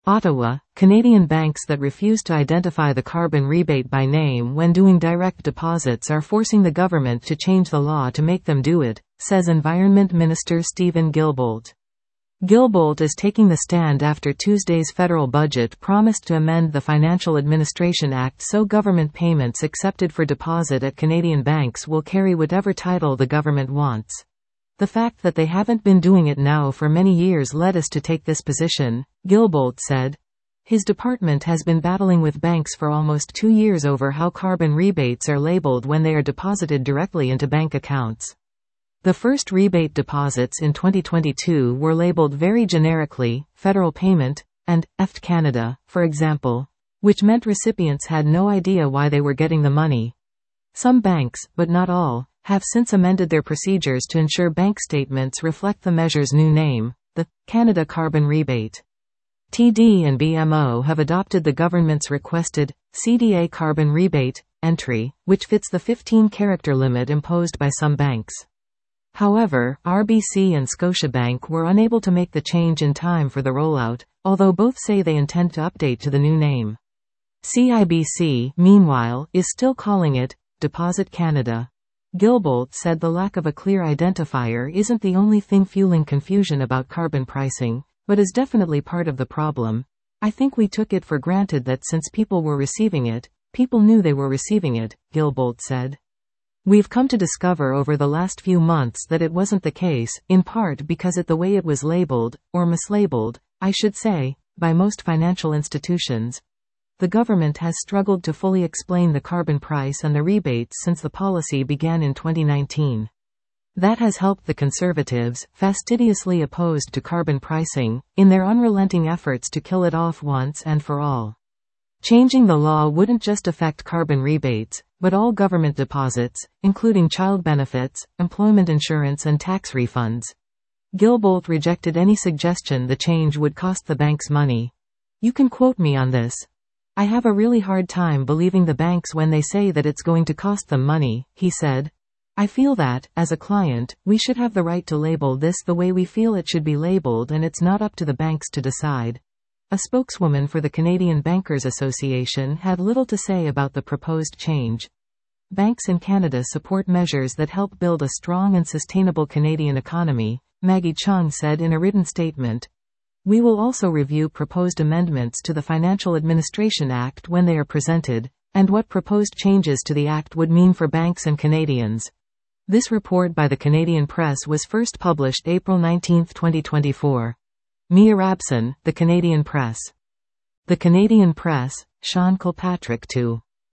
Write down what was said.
Ottawa, Canadian banks that refuse to identify the carbon rebate by name when doing direct deposits are forcing the government to change the law to make them do it, says Environment Minister Stephen Guilbeault. Guilbeault is taking the stand after Tuesday's federal budget promised to amend the Financial Administration Act so government payments accepted for deposit at Canadian banks will carry whatever title the government wants. The fact that they haven't been doing it now for many years led us to take this position, Guilbeault said. His department has been battling with banks for almost 2 years over how carbon rebates are labeled when they are deposited directly into bank accounts. The first rebate deposits in 2022 were labeled very generically, Federal Payment, and EFT Canada, for example, which meant recipients had no idea why they were getting the money. Some banks, but not all, have since amended their procedures to ensure bank statements reflect the measure's new name, the Canada Carbon Rebate. TD and BMO have adopted the government's requested CDA Carbon Rebate entry, which fits the 15-character limit imposed by some banks. However, RBC and Scotiabank were unable to make the change in time for the rollout, although both say they intend to update to the new name. CIBC, meanwhile, is still calling it Deposit Canada. Guilbeault said the lack of a clear identifier isn't the only thing fueling confusion about carbon pricing, but is definitely part of the problem. I think we took it for granted that since people were receiving it, people knew they were receiving it, Guilbeault said. We've come to discover over the last few months that it wasn't the case, in part because the way it was labeled, or mislabeled, I should say, by most financial institutions. The government has struggled to fully explain the carbon price and the rebates since the policy began in 2019. That has helped the Conservatives, fastidiously opposed to carbon pricing, in their unrelenting efforts to kill it off once and for all. Changing the law wouldn't just affect carbon rebates, but all government deposits, including child benefits, employment insurance and tax refunds. Guilbeault rejected any suggestion the change would cost the banks money. You can quote me on this. I have a really hard time believing the banks when they say that it's going to cost them money, he said. I feel that, as a client, we should have the right to label this the way we feel it should be labeled, and it's not up to the banks to decide. A spokeswoman for the Canadian Bankers Association had little to say about the proposed change. Banks in Canada support measures that help build a strong and sustainable Canadian economy, Maggie Chung said in a written statement. We will also review proposed amendments to the Financial Administration Act when they are presented, and what proposed changes to the Act would mean for banks and Canadians. This report by the Canadian Press was first published April 19, 2024. Mia Rabson, The Canadian Press. The Canadian Press, Sean Kilpatrick 2.